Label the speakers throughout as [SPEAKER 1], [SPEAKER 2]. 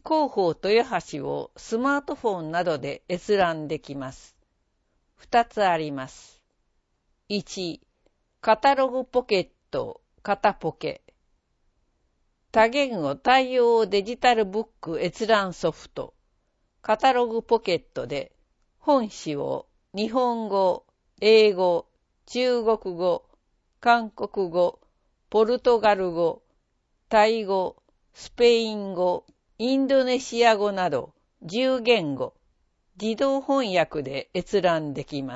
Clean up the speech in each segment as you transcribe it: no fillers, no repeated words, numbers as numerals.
[SPEAKER 1] 広報豊橋をスマートフォンなどで閲覧できます。2つあります。1、カタログポケット、カタポケ。多言語対応デジタルブック閲覧ソフト、カタログポケットで本誌を日本語、英語、中国語、韓国語、ポルトガル語、タイ語、スペイン語、インドネシア語など10言語、自動翻訳で閲覧できます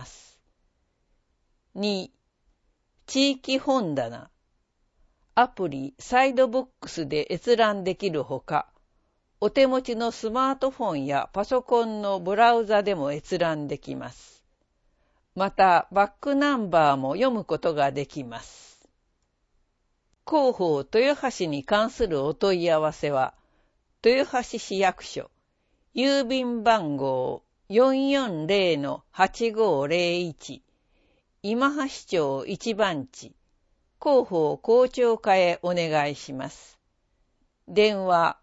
[SPEAKER 1] 。2、地域本棚。アプリサイドブックスで閲覧できるほか、お手持ちのスマートフォンやパソコンのブラウザでも閲覧できます。また、バックナンバーも読むことができます。広報豊橋に関するお問い合わせは、豊橋市役所、郵便番号 440-8501、今橋町一番地、広報校長課へお願いします。電話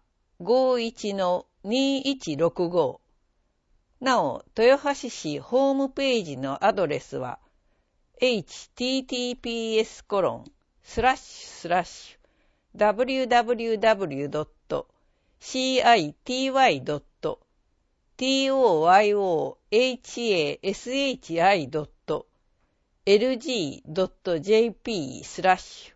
[SPEAKER 1] 51-2165。なお、豊橋市ホームページのアドレスは https://www.city.toyohashi.lg.jp/